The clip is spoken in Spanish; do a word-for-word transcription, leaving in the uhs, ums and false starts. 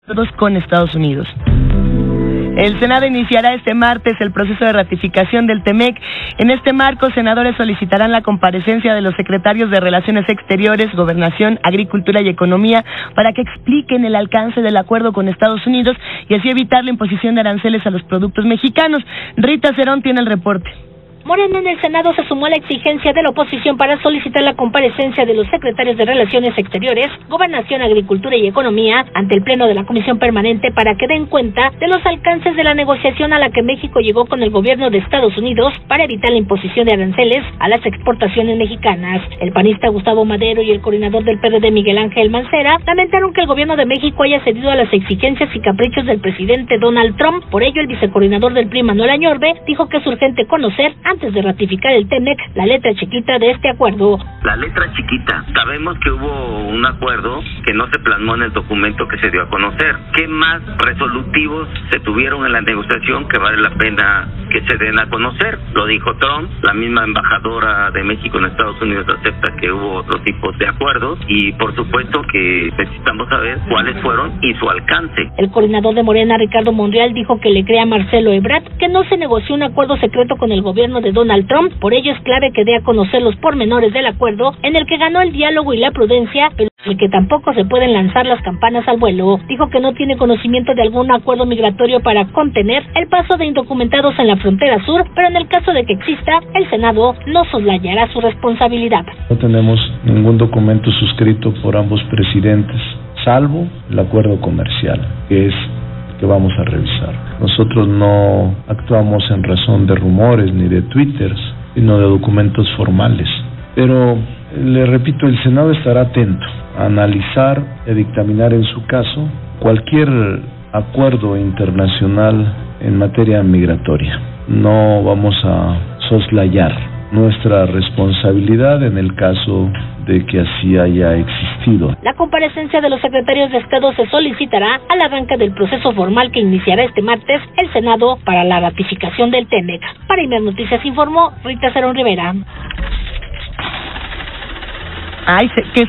con Estados Unidos. El Senado iniciará este martes el proceso de ratificación del T M E C. En este marco, senadores solicitarán la comparecencia de los secretarios de Relaciones Exteriores, Gobernación, Agricultura y Economía para que expliquen el alcance del acuerdo con Estados Unidos y así evitar la imposición de aranceles a los productos mexicanos. Rita Cerón tiene el reporte. Morena en el Senado se sumó a la exigencia de la oposición para solicitar la comparecencia de los secretarios de Relaciones Exteriores, Gobernación, Agricultura y Economía ante el Pleno de la Comisión Permanente para que den cuenta de los alcances de la negociación a la que México llegó con el gobierno de Estados Unidos para evitar la imposición de aranceles a las exportaciones mexicanas. El panista Gustavo Madero y el coordinador del P R D Miguel Ángel Mancera lamentaron que el gobierno de México haya cedido a las exigencias y caprichos del presidente Donald Trump. Por ello, el vicecoordinador del P R I, Manuel Añorbe, dijo que es urgente conocer antes de ratificar el T M E C la letra chiquita de este acuerdo. La letra chiquita. Sabemos que hubo un acuerdo que no se plasmó en el documento que se dio a conocer. ¿Qué más resolutivos se tuvieron en la negociación que vale la pena que se den a conocer? Lo dijo Trump, la misma embajadora de México en Estados Unidos acepta que hubo otro tipo de acuerdos y por supuesto que necesitamos saber cuáles fueron y su alcance. El coordinador de Morena, Ricardo Monreal, dijo que le cree a Marcelo Ebrard que no se negoció un acuerdo secreto con el gobierno de Donald Trump, por ello es clave que dé a conocer los pormenores del acuerdo en el que ganó el diálogo y la prudencia, pero en el que tampoco se pueden lanzar las campanas al vuelo. Dijo que no tiene conocimiento de algún acuerdo migratorio para contener el paso de indocumentados en la frontera sur, pero en el caso de que exista, el Senado no soslayará su responsabilidad. No tenemos ningún documento suscrito por ambos presidentes, salvo el acuerdo comercial, que es que vamos a revisar. Nosotros no actuamos en razón de rumores ni de twitters, sino de documentos formales. Pero, le repito, el Senado estará atento a analizar y a dictaminar en su caso cualquier acuerdo internacional en materia migratoria. No vamos a soslayar nuestra responsabilidad en el caso de que así haya existido. La comparecencia de los secretarios de Estado se solicitará al arranque del proceso formal que iniciará este martes el Senado para la ratificación del T M E C. Para Imer Noticias informó Rita Cerón Rivera. Ay, que